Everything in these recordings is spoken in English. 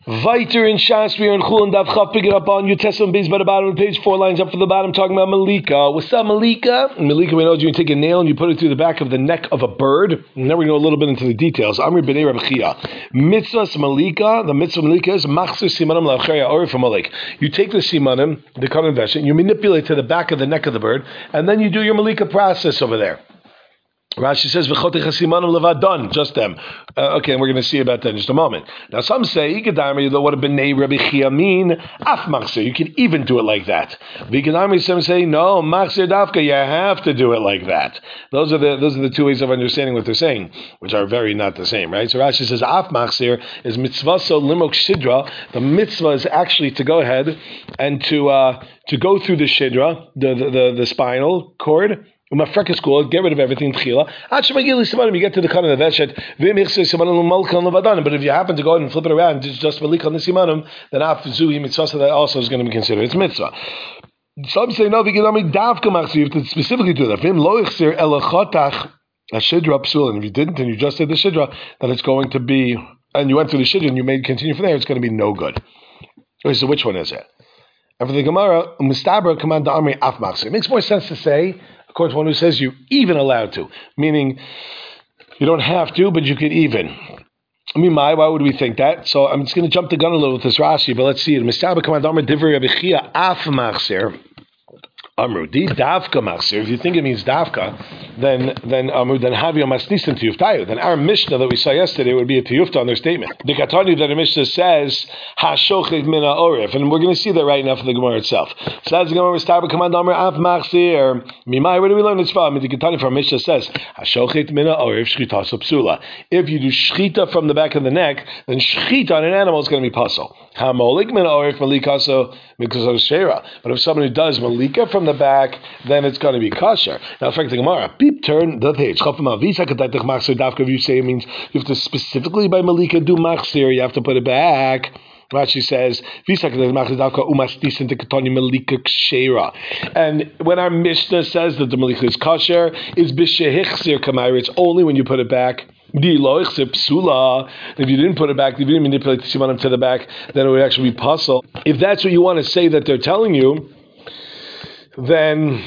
Viter in Shas, we are in Chul and Daf Chav, pick it up on your Testament base by the bottom of the page, 4 lines up from the bottom, talking about Malika. What's up, Malika? Malika, we know you take a nail and you put it through the back of the neck of a bird. Now we go a little bit into the details. Amri b'nei Rabbi Chia. Mitzvahs Malika, the mitzvah Malika is Machzir Simanim La'achaya Orif Malik. You take the Simanim, the cotton veshit, you manipulate to the back of the neck of the bird, and then you do your Malika process over there. Rashi says, done, just them. Okay, and we're going to see about that in just a moment. Now, some say, what would b'nei Rabbi Chia mean? Af machzir, you can even do it like that. Some say, no, machzir dafka, you have to do it like that. Those are the two ways of understanding what they're saying, which are very not the same, right? So Rashi says, af machzir is mitzvah so limok shidra. The mitzvah is actually to go ahead and to go through the shidra, the spinal cord. Get rid of everything. You get to the kind of the veshet. But if you happen to go ahead and flip it around, it's just malik on the simanim, then afzuhi mitzvah, that also is going to be considered. It's mitzvah. Some say no, you have to specifically do that. And if you didn't, and you just did the shidra, then it's going to be, and you went through the shidra and you may continue from there, it's going to be no good. Okay, so which one is it? And for the Gemara, it makes more sense to say, of course, one who says you're even allowed to, meaning you don't have to, but you could even. Why would we think that? So I'm just going to jump the gun a little with this Rashi, but let's see it. Amru, di davka machzir. If you think it means davka, then Amru, then havio masnisin tiyuftayu. Then our Mishnah that we saw yesterday would be a tiyufta on their statement. The katani that the Mishnah says hashochet mina orif, and we're going to see that right now for the Gemara itself. So that's the Gemara. Staba command Amru af machzir. Mimai, where do we learn this from? The katani from Mishnah says hashochet mina orif shchita psula. If you do shchita from the back of the neck, then shchita on an animal is going to be pasul. Hamolik mina orif malikaso mikazos shera. But if somebody does malika from the back, then it's going to be kosher. Now, in fact, the Gemara, turn the page. If you say it means you have to specifically by malika do machzir, you have to put it back. Rashi says, and when our Mishnah says that the malika is kosher, it's only when you put it back. If you didn't put it back, if you didn't manipulate the simanim to the back, then it would actually be puzzle. If that's what you want to say that they're telling you, then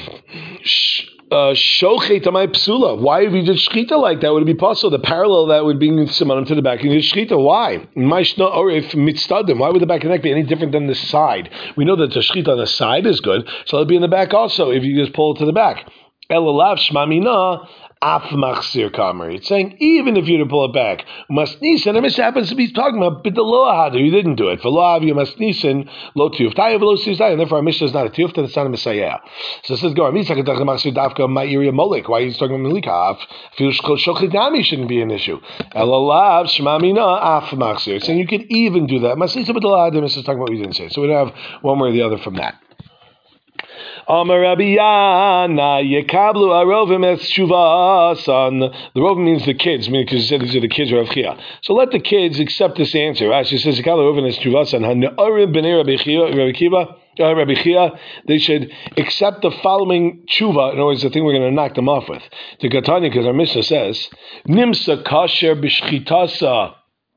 shochet amai psula. Why if you did shchita like that would it be possible? The parallel that would be simanim to the back and you did shchita. Why? Or if mitzdadim, why would the back of the neck be any different than the side? We know that the shchita on the side is good, so it'll be in the back also if you just pull it to the back. Elalav shmamina. Af machzir kamer. It's saying even if you were to pull it back, masnisin. And this happens to be talking about b'deloahadu. You didn't do it. V'lo avi masnisin lo tiyuftayu v'lo tiyuftayu. And therefore, our Mishnah is not a tiyufta. It's not a messiah. So it says, "Go. Misakadach machzir davka my area molik." Why are you talking about malika? Feel shochetami shouldn't be an issue. Elalav shmamina af machzir. It's saying you can even do that. Masnisin b'deloahadu. This is talking about what we didn't say. So we don't have one way or the other from that. Amar Rabbi Yana Yekablu Arovim Es Shuvasan. The Rovim means the kids, meaning because he said these are the kids of Rav Chia. So let the kids accept this answer. Rashi says Yekablu Arovim Es Shuvasan. Hane'orim b'nei Rabbi Chia. They should accept the following tshuva. In other words, the thing we're going to knock them off with. The Katani, because our Mishnah says Nimsa Kasher B'Shchitasa.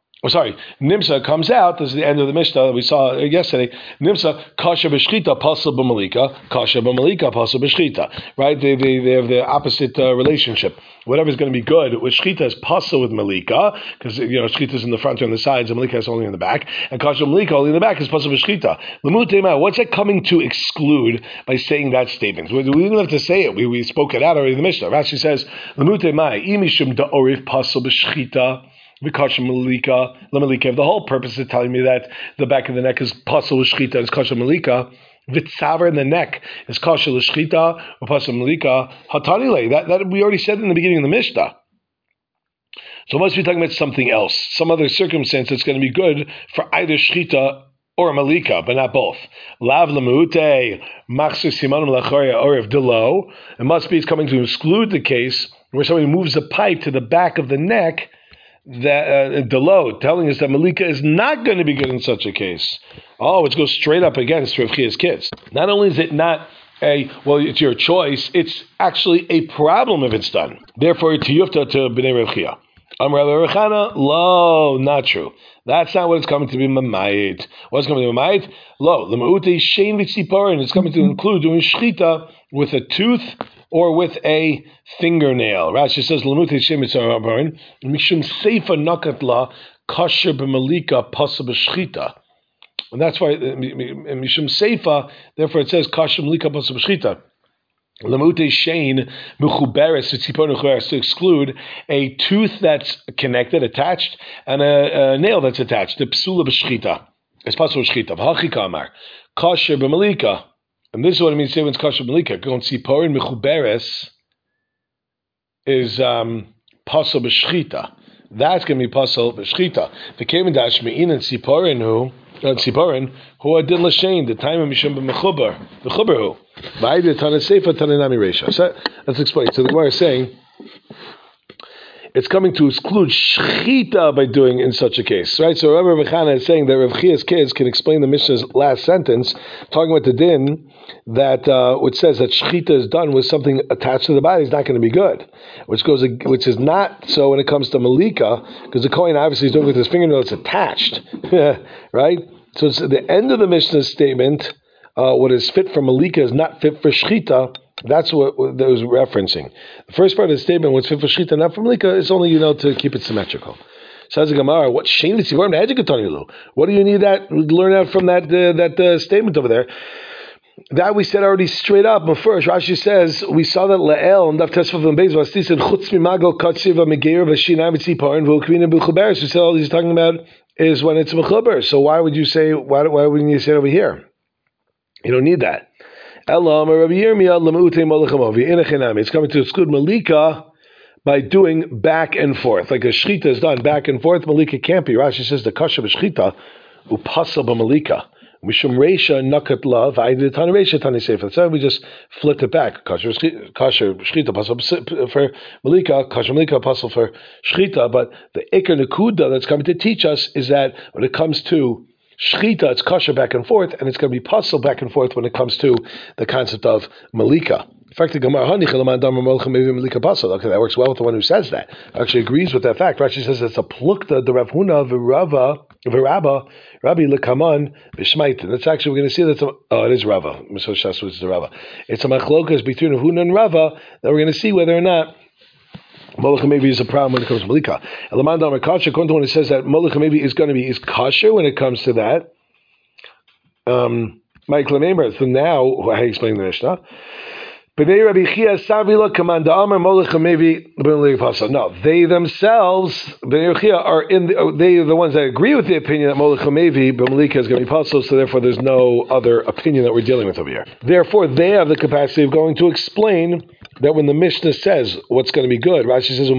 Nimsa comes out. This is the end of the Mishnah that we saw yesterday. Nimsa kasha b'shchita pasal b'malika, kasha b'malika pasal b'shchita. Right? They have the opposite relationship. Whatever is going to be good with shchita is pasal with malika, because shchita is in the front or on the sides, and malika is only in the back, and kasha b'malika only in the back is pasal b'shchita. Lemutei, what's that coming to exclude by saying that statement? We didn't have to say it. We spoke it out already in the Mishnah. Rashi says lemutei imishum da'orif pasal b'shchita. V'kasha malika, lamalika. The whole purpose is telling me that the back of the neck is pasal l'shchita, is kasha malika. Vitzaver in the neck is kasha l'shchita, or pasal malika. Hatanile. That we already said in the beginning of the Mishnah. So must be talking about something else, some other circumstance that's going to be good for either shchita or malika, but not both. Lav lemute machzir simanim lachoria or if delo. It must be it's coming to exclude the case where somebody moves a pipe to the back of the neck. That Delo telling us that malika is not going to be good in such a case. Oh, it goes straight up against Rav Chia's kids. Not only is it not it's your choice, it's actually a problem if it's done. Therefore, tiyufta to b'nei Rav Chia. Amar Rabbi Chana, lo, not true. That's not what it's coming to be mamayit. What's coming to be mamayit? Lo, l'ma'ute shein v'tziporin. It's coming to include doing shchita with a tooth or with a fingernail. Rashi says l'ma'ute shein v'tziporin mishum seifa nakat la kasher b'malika pasa b'shchita. And that's why mishum seifa. Therefore, it says kasher b'malika pasa b'shchita. Lamute shein mechuberes v'tziporin mechuberes, to exclude a tooth that's connected, attached, and a nail that's attached. The psula b'shchita. It's possible b'shchita. V'hachi kamar kasher b'malika, and this is what it means to say when it's kasher b'malika. Going tziporin mechuberes is pasal b'shchita. That's going to be pasal b'shchita. The kemen dash me'in and tziporin who adin l'shein the time of mishum b'mechuber who. So let's explain. So the Gemara is saying it's coming to exclude shchita by doing in such a case, right? So Rabbi Mechana is saying that Rav Chia's kids can explain the Mishnah's last sentence, talking about the din that which says that shchita is done with something attached to the body is not going to be good, which is not so when it comes to malika, because the Kohen obviously is doing it with his fingernail that's attached, right? So it's the end of the Mishnah's statement. What is fit for malika is not fit for shchita. That's what that was referencing. The first part of the statement, what's fit for shchita, not for malika, is only to keep it symmetrical. Says the Gemara, what shame is What do you need that learn out from that statement over there? That we said already straight up. But first, Rashi says we saw that La'el and Dav Tesvav and Beis Vastis and Chutz Mimago Katsiva Megeir Vashinam Tzipar and Vukvina B'Chuberes. We said all he's talking about is when it's Mechuber. So why would you say? Why wouldn't you say it over here? You don't need that. It's coming to exclude malika by doing back and forth. Like a shchita is done back and forth, malika can't be. Rashi says the kasha b'shchita upasal b'malika. Mishum reisha nakat la v'ayid tani reisha tani sefer. So we just flipped it back. Kasha b'shchita pasal for malika, kasha malika pasal for shchita. But the ikar nekuda that's coming to teach us is that when it comes to shchita, it's kasher back and forth, and it's going to be puzzle back and forth when it comes to the concept of malika. In fact, the Gemara okay, that works well with the one who says that. Actually agrees with that fact. Rashi says it's a plukta the Rav Huna v'Rabba Rabbi lekaman b'shmaitin. That's actually we're going to see that it is Rava. So Shas was the Rava. It's a machlokas between Rav Huna and Rava that we're going to see whether or not Molech maybe is a problem when it comes to Malika. Elaman Damar Kasher, according to when it says that Molech maybe is going to be kasher when it comes to that. Mike Lemember, so now how you explain the Mishnah? No, they themselves, are they are the ones that agree with the opinion that Molech Hamevi b'Malika is going to be possible, so therefore there's no other opinion that we're dealing with over here. Therefore, they have the capacity of going to explain that when the Mishnah says what's going to be good, Rashi says,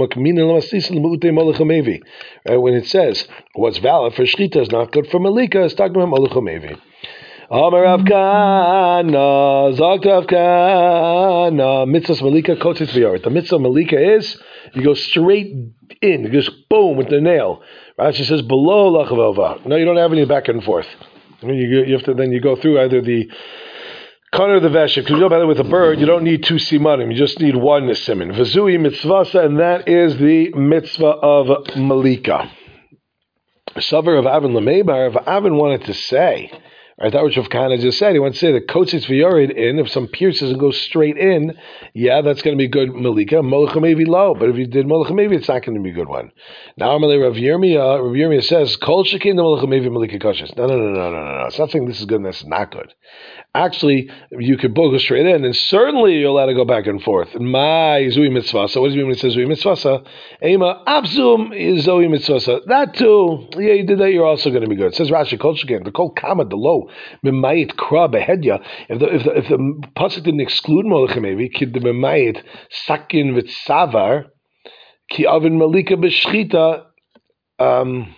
when it says what's valid for Shchita is not good for Malika, it's talking about Molech Hamevi. Amar Rav Kana, Zog Rav Kana, Mitzvah Malika Kotzis V'Yoret. The Mitzvah Malika is you go straight in, you just boom with the nail. Rashi says below Lachavova. No, you don't have any back and forth. I mean, you have to then you go through either the Kana or the Veshik. Because by the way, with a bird, you don't need two simanim, you just need one siman. V'zui Mitzvasa, and that is the Mitzvah of Malika. Savar of Avin Lameibar, if Avin wanted to say. Right, that which Rav Kahana just said. He wants to say that Kotzis V'Yored in, if some pierces and goes straight in, yeah, that's going to be good Malika. Molech Hamevi low, but if you did Molech Hamevi, it's not going to be a good one. Now, Rav Yirmiyah says, Kol Shekin the Molech Hamevi Malika Koshes. No. It's not saying this is good and this is not good. Actually, you could both go straight in, and certainly you're allowed to go back and forth. My Zui Mitzvasa. What does it mean when it says Zui Mitzvasa? Ema Abzum is Zui Mitzvasa. That too, yeah, you did that, you're also going to be good. It says Rashi, Kol Shekin, the Kol Kama, the low. Mimayit kra behedya. If the pasuk didn't exclude Molech Hamevi, kid the mimayit sakin v'tzavar ki avin malika b'shchita tfei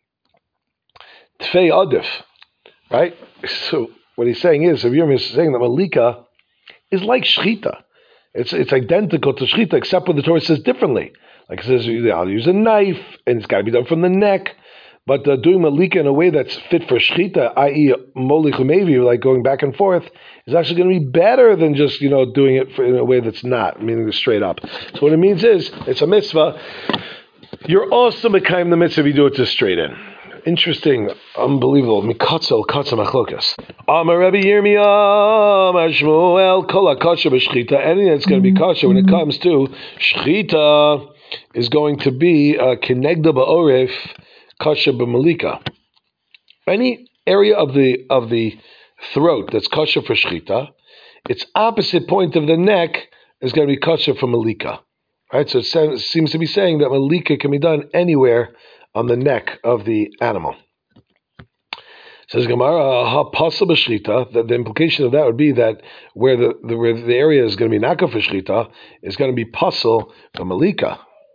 adif. Right. So what he's saying is, Rav Yirmiyah is saying that malika is like shchita. It's identical to shchita, except what the Torah says differently. Like it says, I'll use a knife, and it's got to be done from the neck. But doing malika in a way that's fit for shchita, i.e. Molech Hamevi, like going back and forth, is actually going to be better than just doing it in a way that's not, meaning straight up. So what it means is, it's a mitzvah You're also Mekayim the mitzvah if you do it to straight in. Interesting, unbelievable. Mikatzel machlokas. Amar Rabbi Yirmiyah, Shmuel, kol hakasher b'shchita. Anything that's going to be kosher when it comes to shchita is going to be kenegda ba'orif, kosher b'malika. Any area of the throat that's kosher for shchita, its opposite point of the neck is going to be kosher for malika. Right, so it seems to be saying that malika can be done anywhere on the neck of the animal. Says Gemara, ha pasal b'shchita. That the implication of that would be that where the area is going to be naka for shchita is going to be pasal for malika.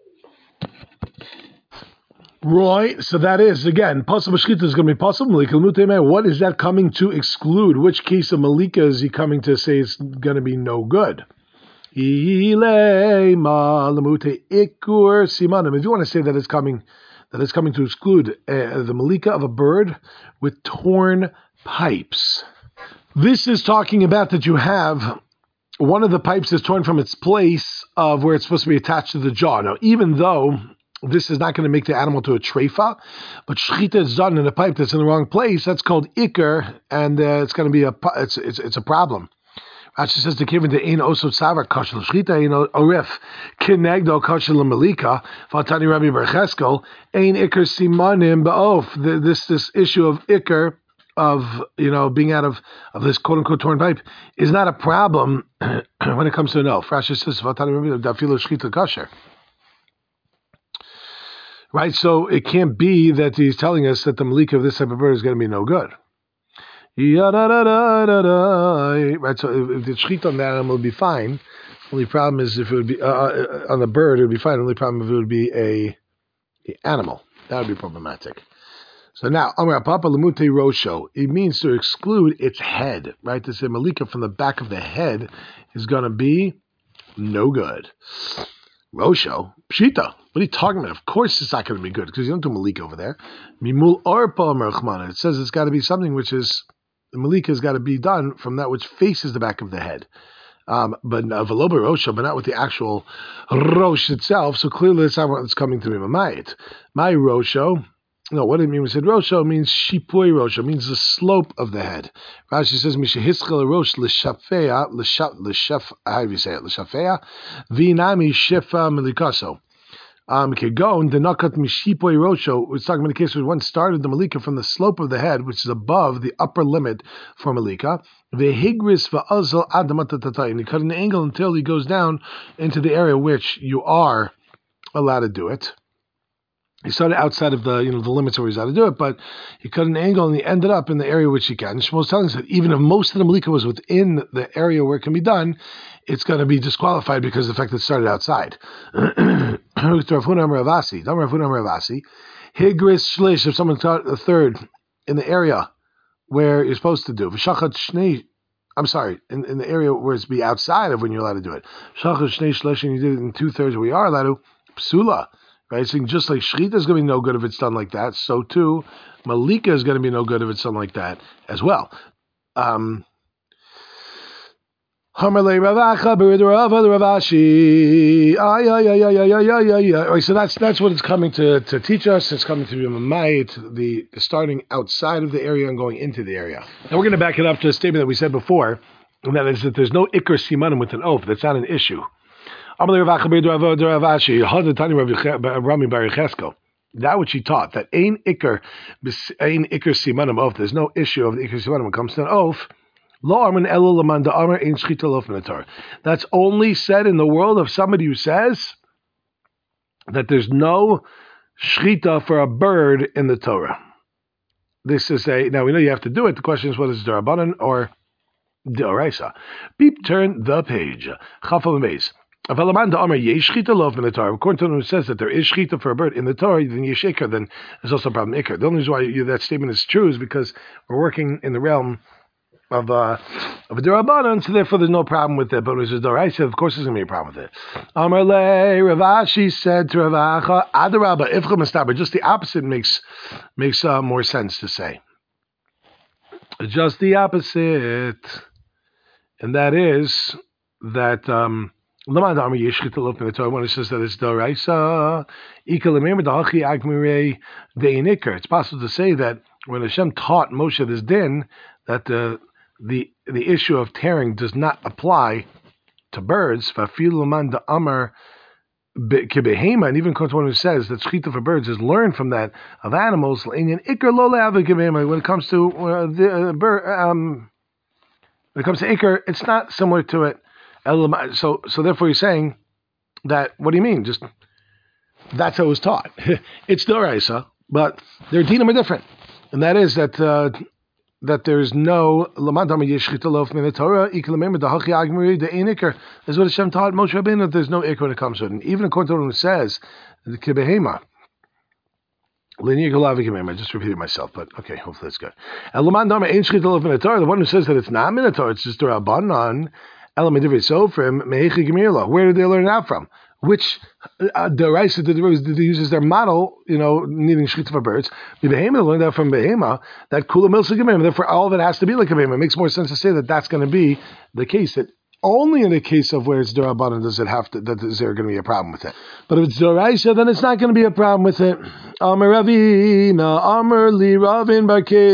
Right, so that is, again, pasal b'shchita is going to be pasal malika. What is that coming to exclude? Which case of malika is he coming to say it's going to be no good? If you want to say that it's coming to exclude the malika of a bird with torn pipes. This is talking about that you have one of the pipes is torn from its place of where it's supposed to be attached to the jaw. Now, even though this is not going to make the animal to a treifa, but shechita is done in a pipe that's in the wrong place, that's called ikr, and it's going to be it's a problem. Rashi says the given to ein osot savar kashel shchita ein orif kinegdo kashel malika vatani Rabbi Bar Cheskel ein ikr simanim ba'of. This issue of ikr of being out of this quote unquote torn pipe is not a problem when it comes to an oaf. Rashi says vatani Rabbi dafilo shchita kasher. Right, so it can't be that he's telling us that the malika of this type of bird is going to be no good. Right, so if the shechita on that animal would be fine. Only problem is if it would be on the bird, it would be fine. Only problem if it would be a animal, that would be problematic. So now, Amar Papa Lemute Rosho, it means to exclude its head. Right, to say malika from the back of the head is going to be no good. Rosho, pshita. What are you talking about? Of course, it's not going to be good because you don't do malika over there. Mimul arpa merchmana. It says it's got to be something which is. The malika has got to be done from that which faces the back of the head, but veloba rosha, but not with the actual rosh itself. So clearly, that's not what's coming to be mamayit. My rosho, no, what did it mean? We said rosho means shipui rosho, means the slope of the head. Rashi says mishehischel rosh l'shafeya l'shaf. How do you say it? L'shafeya v'nami shefa melikaso. Kegon the nakat mishipoi rosho. It's talking about the case where one started the malika from the slope of the head, which is above the upper limit for malika. Vehigris va'azal adamatatatai, and you cut an angle until he goes down into the area which you are allowed to do it. He started outside of the the limits where he's allowed to do it, but he cut an angle and he ended up in the area which he can. Shmuel's telling us that even if most of the malika was within the area where it can be done, it's going to be disqualified because of the fact that it started outside. Higris shlish, if someone cut a third in the area where you're supposed to do. I'm sorry, in the area where it's be outside of when you're allowed to do it. Shachat shnei shlish, and you did it in 2/3 where you are allowed to. Psula. Right, so just like shechita is going to be no good if it's done like that, so too malika is going to be no good if it's done like that as well. So that's what it's coming to teach us. It's coming to be mamayit, the starting outside of the area and going into the area. Now we're going to back it up to a statement that we said before, and that is that there's no ikr simanim with an oath. That's not an issue. That which he taught, that ein ikr simanim oath, there's no issue of the ikr simanim when it comes to an oath. That's only said in the world of somebody who says that there's no shchita for a bird in the Torah. This is now we know you have to do it. The question is, what is Darabanan or D'oraisa? Beep, turn the page. Chafal Meis. According to him who says that there is shchita for a bird in the Torah, then yeshikar, then there's also a problem ikar. The only reason why that statement is true is because we're working in the realm of a derabanan, so therefore there's no problem with it. But when it's a doraisa, of course there's going to be a problem with it. Amarle Rav Ashi said to Rav Acha, Adarabba ifcha mastaber. Just the opposite makes more sense to say. Just the opposite, and that is that Lamad Amar Yeshchita Lof in the Torah when it says that it's Doraisa, Ikalamim Dachi Agmire Deiniker. It's possible to say that when Hashem taught Moshe this din, that the issue of tearing does not apply to birds. Fafiluman da Amar Kibehema, and even one who says that Shchita for birds is learned from that of animals. When it comes to when it comes to Iker, it's not similar to it. So therefore, you're saying that. What do you mean? Just that's how it was taught. It's Doraisa, but their dinim are different, and that is that there's no lamadam yeshchita lof min the Torah iklamem the hachi agmiri the iniker. That's what Hashem taught Moshe Rabbeinu, that there's no ikr when it comes to it. And even according to what it says, the kibehema. I just repeated myself, but okay, hopefully that's good. The one who says that it's not Minotaur, it's just a Rabbanan, so from where did they learn that from? Which the Raisa did they use as their model, needing shchita for birds. The Behema learned that from Behema, that Kula Milsa Gemim, therefore all of it has to be like a Behema. It makes more sense to say that that's going to be the case, that only in the case of where it's Durabanan is there going to be a problem with it. But if it's Doraisa, then it's not going to be a problem with it. Amar Ravina, Amar Li Ravin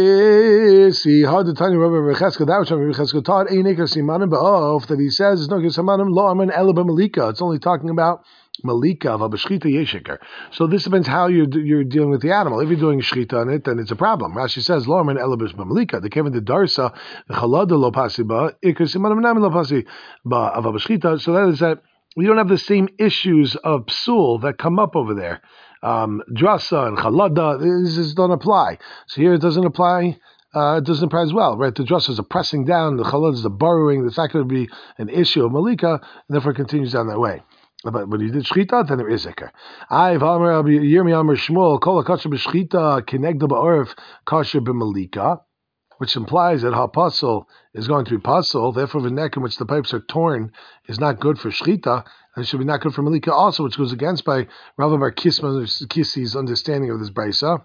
Barkesi, Hard to tell you Rabbi Recheska, that which Rabbi Recheska taught, Einikar Simanim Ba'of, that he says it's no good Simanim Lo Amar Elaba Malika. It's only talking about Malika of Abashchita Yeshikar. So this depends how you're dealing with the animal. If you're doing Shchita on it, then it's a problem. Rashi says, Lo Amar Elabash Malika. The Kevin the Darsa, the Chalada Lo Pasi Ba, Ikar Simanim Nami Lo Pasi Ba of Abashchita. So that is that we don't have the same issues of psul that come up over there. Drasa and Chalada, these don't apply. So here it doesn't apply. It doesn't apply as well, right? The drasa is a pressing down, the Chalada is a borrowing. The fact that it would be an issue of Malika, and therefore it continues down that way. But when you did shchita, then there is ikar. I've Amar Yirmi Amar Shmuel Kol Kasher b'shchita Kinegda ba'orf Kasher b'Malika, which implies that hapasul is going to be pasul. Therefore, the neck in which the pipes are torn is not good for shchita, and it should be not good for Malika also, which goes against by Rav Bar Kisi's understanding of this brisa.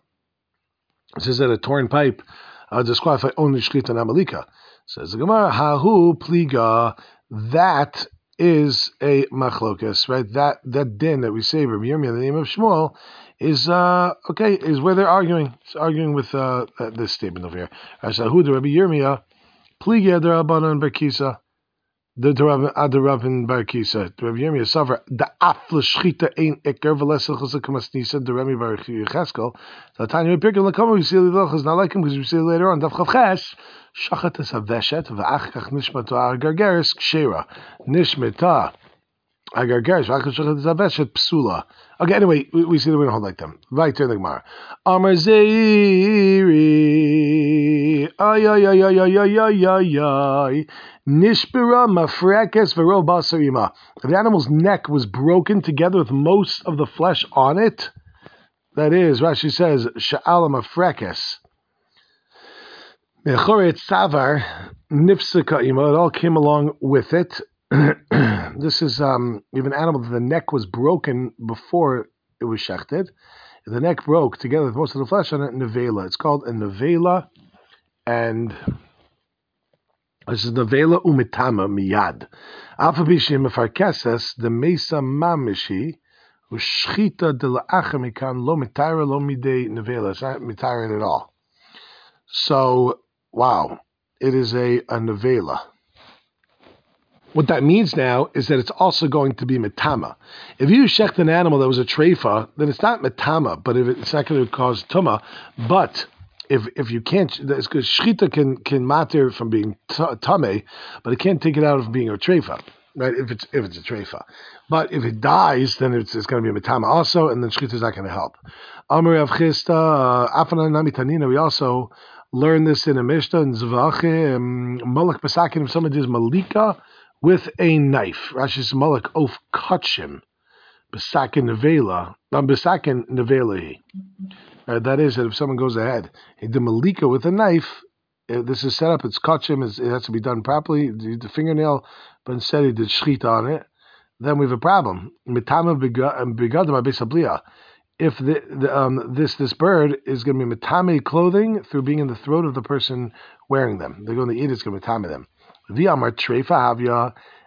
It says that a torn pipe disqualify only shchita and Malika. Says the Gemara, Hahu pliga, that is a machlokas, right? That din that we say Rabbi Yirmiyah in the name of Shmuel is is where they're arguing. It's arguing with this statement over here. Ashahu the Rabbi Yirmiyah, pliga the Rabbanan Barkisa, the Rabban Barkisa, the Rabbi Yirmiyah suffer the afla shchita ein eker v'lesel chazak masnisa the Rabbi Bar Yecheskel. The Tanya Pirkei Lakama we see the is not like him because we see later on Daf Chav Ches. Shachat es haveshet v'achkach nishmata agargeres kshera nishmata agargeres v'achkach shachat es haveshet psula. Okay, anyway, we see that we don't hold like them. Right to the Gemara. Amar Zeiri ay ay ay ay ay ay ay ay ay nishbira mafrekes v'ro basarima. If the animal's neck was broken together with most of the flesh on it, that is, Rashi says sha'ala mafrekes. Savar nifsika ima. It all came along with it. This is even animal that the neck was broken before it was shechted. If the neck broke together with most of the flesh on it, nevela. It's called a nevela, and this is nevela umitama miyad. Alpha bishim mefarkeses the mesa mamishi ushchita de laachamikan lo mitayra lo midei nevela. It's not mitayra at all. So. Wow, it is a nevela. What that means now is that it's also going to be metama. If you shecht an animal that was a treifa, then it's not metama, but if it's not going to cause tuma. But if you can't, that's because shchita can matir from being tame, but it can't take it out of being a treifa, right? If it's a treifa, but if it dies, then it's going to be a metama also, and then shchita is not going to help. Amar Rav Chisda, Afana Namitanina. We also learn this in a Mishnah in Zvache, Malak Besakin, if someone does Malika with a knife. Rashi's Malak of Kachim, Besakin Nevela, Besakin Nevela. That is, that if someone goes ahead, he did Malika with a knife, this is set up, it's Kachim, it has to be done properly, the fingernail, but instead he did Shchita on it, then we have a problem. Mitama Bigadam Abesabliya. If this bird is going to be metame clothing through being in the throat of the person wearing them, they're going to eat. It's going to metame them. V'amar treifa havya,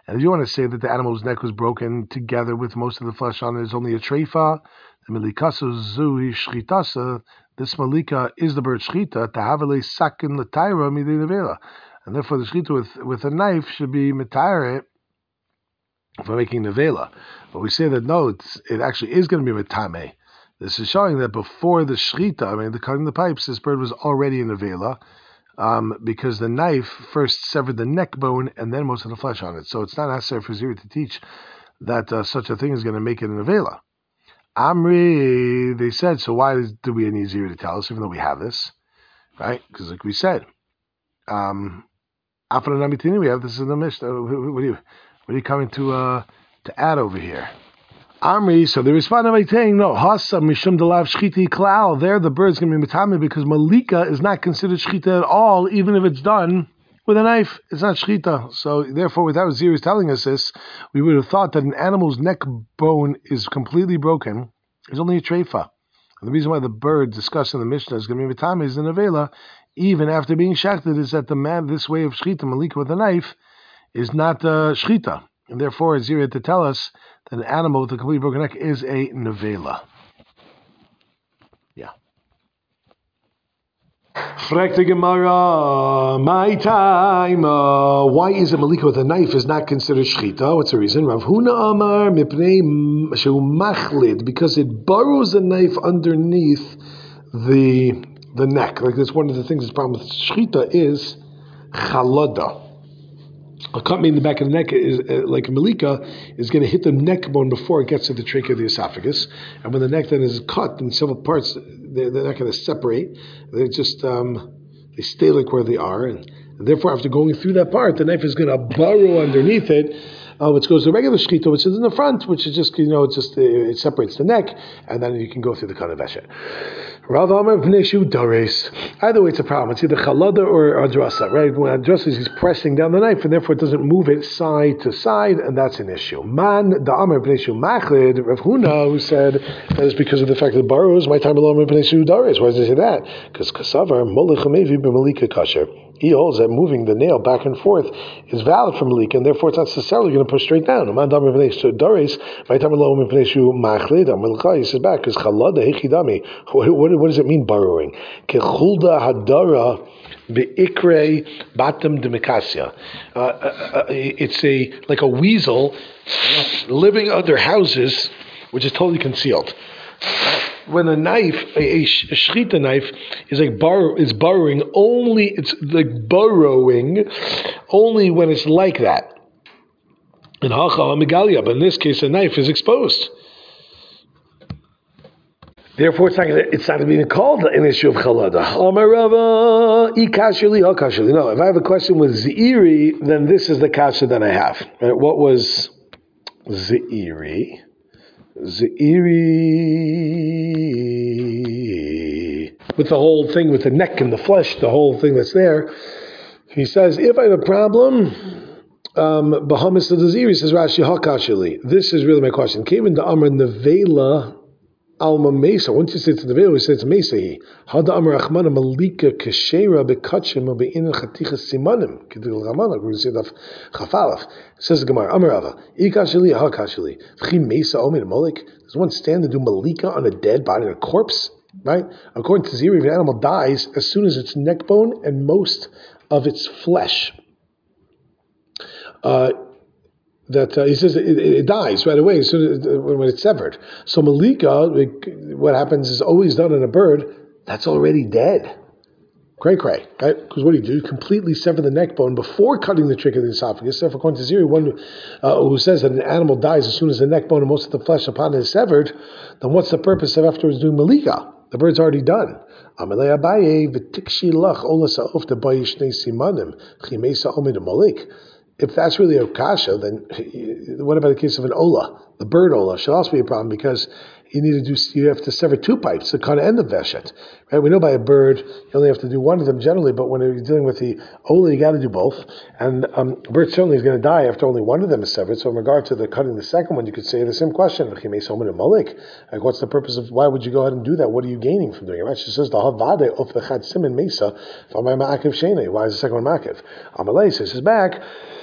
And if you want to say that the animal's neck was broken together with most of the flesh on it is only a treifa, the milikasu zui shchitasa, this malika is the bird shchita, tahavale sakin l'taira midei nevela. And therefore the shchita with a knife should be mitayre for making nevela. But we say that no, it actually is going to be mitame. This is showing that before the shchita, the cutting the pipes, this bird was already in nevela. Because the knife first severed the neck bone and then most of the flesh on it. So it's not necessary for Ziri to teach that such a thing is going to make it an Avela. Amri, they said, so why do we need Ziri to tell us, even though we have this? Right? Because like we said, we have this in the Mishnah. What are you coming to add over here? Amri, so they responded by saying, no, Hasa Mishum Delav Shchiti Klal. There the bird's going to be Mitame because Malika is not considered Shchita at all, even if it's done with a knife. It's not Shchita. So therefore, without Zir telling us this, we would have thought that an animal's neck bone is completely broken. There's only a treifa. And the reason why the bird discussed in the Mishnah is going to be Mitame is the Nevela, even after being shechted, is that this way of Shchita, Malika with a knife, is not Shchita. And therefore, Zir had to tell us that an animal with a completely broken neck is a nevela. Yeah. Frek the Gemara, my time. Why is a malika with a knife is not considered shchita? What's the reason? Rav Huna Amar mipnei shehu machlid, because it burrows the knife underneath the neck. Like that's one of the things that's problem with shchita is chalada. A cut in the back of the neck is like a malika is going to hit the neck bone before it gets to the trachea of the esophagus, and when the neck then is cut in several parts, they're not going to separate. They just they stay like where they are, and therefore after going through that part, the knife is going to burrow underneath it, which goes to regular shchita, which is in the front, which is just it separates the neck, and then you can go through the kanaveshet. Rav Amar v'neshu dares. Either way, it's a problem. It's either chalada or adrasa, right? When adrasa is he's pressing down the knife, and therefore it doesn't move it side to side, and that's an issue. Man da Amar v'neshu machlid. Rav Huna, who said that is because of the fact that it borrows. My time alone v'neshu dares. Why does he say that? Because kasavar molech hamevi b'malika kasher. He holds that moving the nail back and forth is valid for malika, and therefore it's not necessarily going to push straight down. Man da Amar v'neshu dares. My time alone v'neshu machlid. He says back because chalada hechidami. What does it mean burrowing? Kechulda hadara beikre batam demikasya. It's like a weasel living under houses which is totally concealed. When a knife, a shchita knife, is burrowing only. It's like burrowing only when it's like that. In hacha megalia, but in this case, a knife is exposed. Therefore, it's not going to be called an issue of chalada. No, if I have a question with Zeiri, then this is the kasha that I have. Right? What was Zeiri? Zeiri, with the whole thing, with the neck and the flesh, the whole thing that's there. He says, if I have a problem, Bahamas to the Zeiri, says Rashi, hakashali. This is really my question. Came into Amr Nevela. Alma Mesa. Once you say it's the veil, we say it's Mesahi. Hada Amar Achmana Malika Keshera Bekachim Be'in Chaticha Simanim. Kedil Ramana. We say that Chafalaf. Says the Gemara. Amarava. Ikashili Hakashili. V'chi Mesa Omin Malik. Does one stand to do Malika on a dead body, on a corpse? Right. According to Ziri, if an animal dies, as soon as its neck bone and most of its flesh. He says it dies right away as soon as when it's severed. So malika, what happens is always done on a bird that's already dead. Cray, right? Because what do? You completely sever the neck bone before cutting the trachea of the esophagus. Therefore, according to Ziri, one who says that an animal dies as soon as the neck bone and most of the flesh upon it is severed, then what's the purpose of afterwards doing malika? The bird's already done. If that's really a kasha, then what about the case of an ola? The bird ola should also be a problem because you have to sever two pipes, the kana and the veshet. Right? We know by a bird you only have to do one of them generally, but when you're dealing with the ola, you got to do both. And a bird certainly is going to die after only one of them is severed. So in regard to the cutting the second one, you could say the same question. Like, what's the purpose of? Why would you go ahead and do that? What are you gaining from doing it? Right? She says the havade of the chad simin mesa. Why is the second one ma'akev? Amalei says back.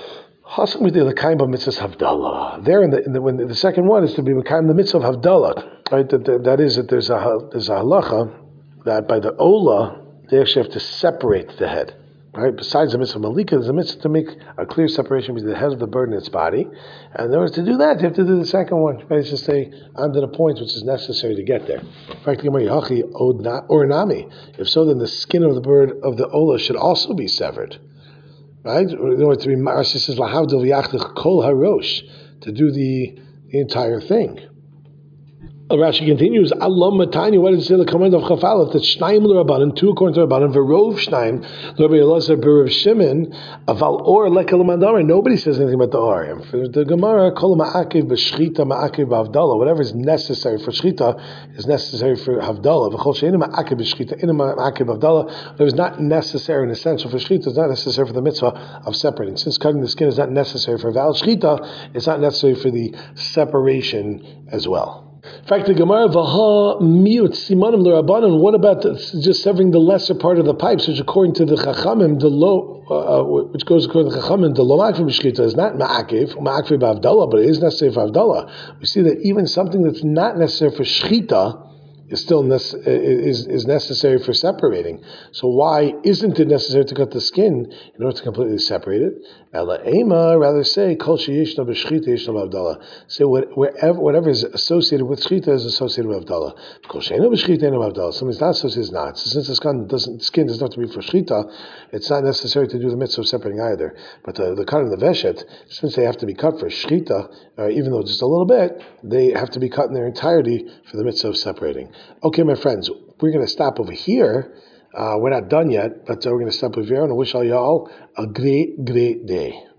Chasam with the L'kaim b'mitzvahs Havdalah. There, when the second one is to be L'kaim the mitzvah of Havdalah. Right? That is that there's a halacha that by the Ola they actually have to separate the head. Right? Besides the mitzvah malika, there's a mitzvah to make a clear separation between the head of the bird and its body. And in order to do that, you have to do the second one. Right? It's just say under the point which is necessary to get there. In fact, or nami. If so, then the skin of the bird of the Ola should also be severed. Right? In order to be Marsi says lahavdil v'yachdich kol harosh, to do the entire thing. Rashi continues, Allah matani, what is the command of Chafalef? That Shnaim l'Rabbanan, 2 according to Rabbanan, Verov Shnaim, Rabbi Elazar Berav Shimon, Aval Or Lekel Mandara. Nobody says anything about the Or. And for the Gemara, Kol Ma'akiv b'Shchita Ma'akiv b'Havdalah. Whatever is necessary for Shchita is necessary for Havdalah. V'chol she'ena Ma'akiv b'Shchita, ena Ma'akiv b'Havdalah. Whatever is not necessary and essential for Shchita is not necessary for the mitzvah of separating. Since cutting the skin is not necessary for valid Shchita, it's not necessary for the separation as well. In fact, the Gemara Vaha Miut Simanim l'Rabbanan. What about just severing the lesser part of the pipes, which according to the Chachamim, which goes according to the Chachamim, the lo ma'akiv b'shchita is not ma'akiv b'Havdalah, but it is necessary for Havdalah. We see that even something that's not necessary for shchita is still is necessary for separating. So why isn't it necessary to cut the skin in order to completely separate it? Ela ema, rather say kol sheyishna b'shchita yishna b'Havdalah. Say whatever is associated with shchita is associated with Havdalah. Kol she'ena b'shchita yishna b'Havdalah. Something's not associated is not. So since the skin doesn't have to be for shchita, it's not necessary to do the mitzvah of separating either. But the cut and the veshet, since they have to be cut for shchita, even though just a little bit, they have to be cut in their entirety for the mitzvah of separating. Okay, my friends, we're going to stop over here. We're not done yet, but we're going to stop over here, and I wish all y'all a great, great day.